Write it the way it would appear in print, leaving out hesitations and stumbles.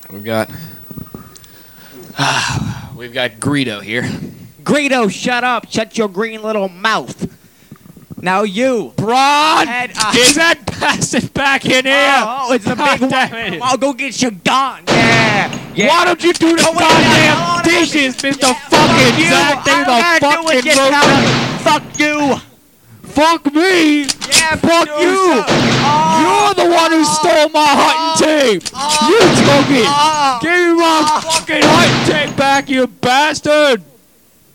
We've got Greedo here. Greedo, shut up. Shut your green little mouth. Now you. Braun! And, Get that bastard back in here! Oh, it's a God big damn one. it. I'll go get your gun. Yeah. Why don't you do the goddamn dishes, Mr. Fucking Zach? They the fucking robot. Fuck you. Fuck me! Yeah, Fuck you! You're the one who stole my hunting tape! You took it! Give me my fucking hunting tape back, you bastard!